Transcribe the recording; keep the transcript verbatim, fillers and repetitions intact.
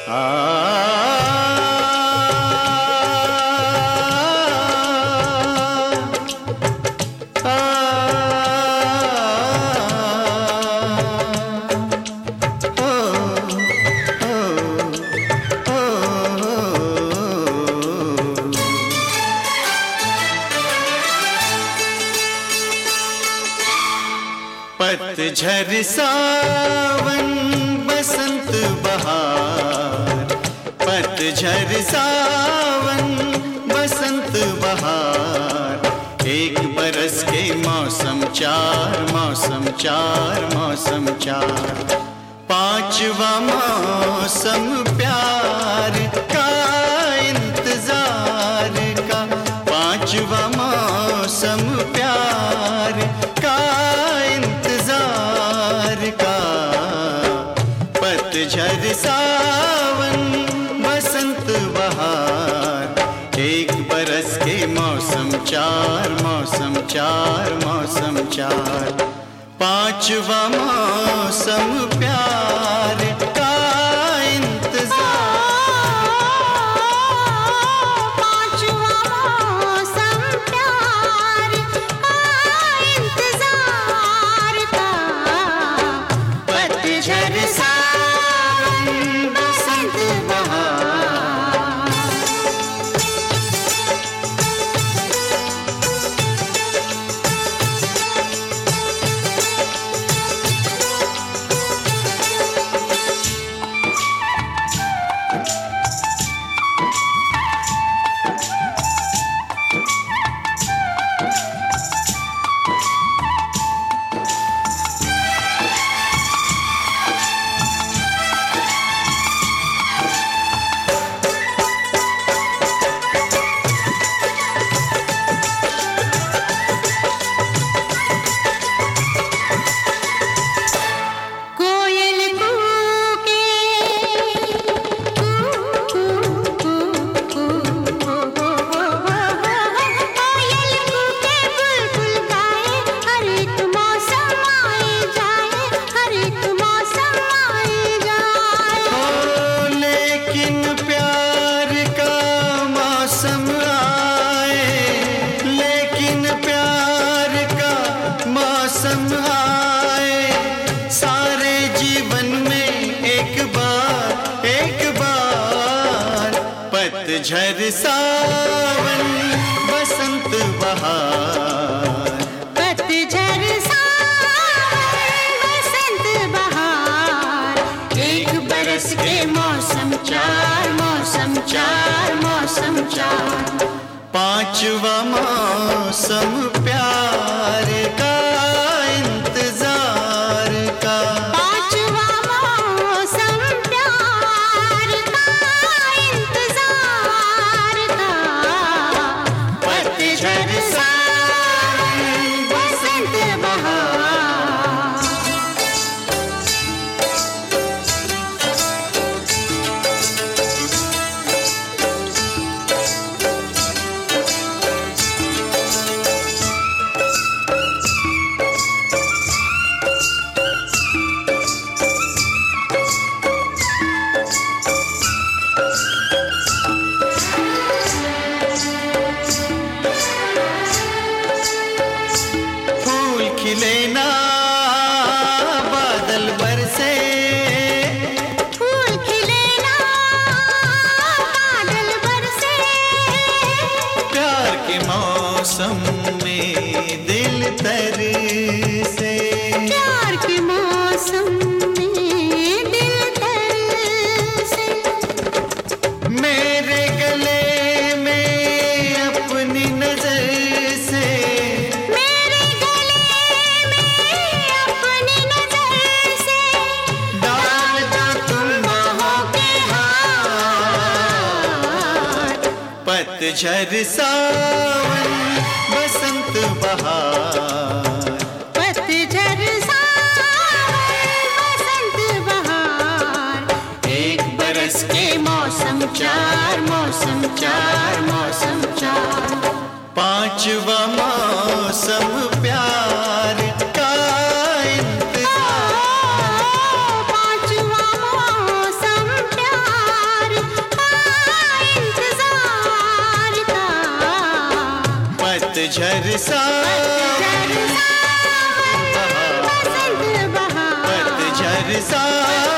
पतझर सावन बसंत बहार, पतझर सावन बसंत बहार, एक बरस के मौसम चार, मौसम चार, मौसम चार, पांचवा मौसम प्यार का इंतजार का, पांचवा मौसम प्यार का इंतजार का। पतझर सावन बसंत बहार, एक बरस के मौसम चार, मौसम चार, मौसम चार, पांचवा मौसम प्यार का पतझर सावन बसंत बहार, पतझर सावन बसंत बहार, एक बरस के मौसम चार, मौसम चार, मौसम चार, पांचवा मौसम प्यार का इंतजार का, पांचवा मौसम प्यार का इंतजार का। पतझर सावन बसंत बहार, खिले ना बादल बरसे, फूल खिले ना बादल बरसे, प्यार के मौसम में दिल तरसे, प्यार के मौसम में दिल तरसे, मेरे गले में अपनी नजर से, मेरे गले में अपनी नजर से, डाल दो तुम बाहों के हाथ। पतझर सावन बसंत बहार, पतझर सावन बसंत बहार, एक बरस के मौसम चार, मौसम चार, मौसम चार, पांचवा मौसम प्यार का इंतजार, पांचवा मौसम प्यार पतझर सावन बसंत बहार, पतझर सावन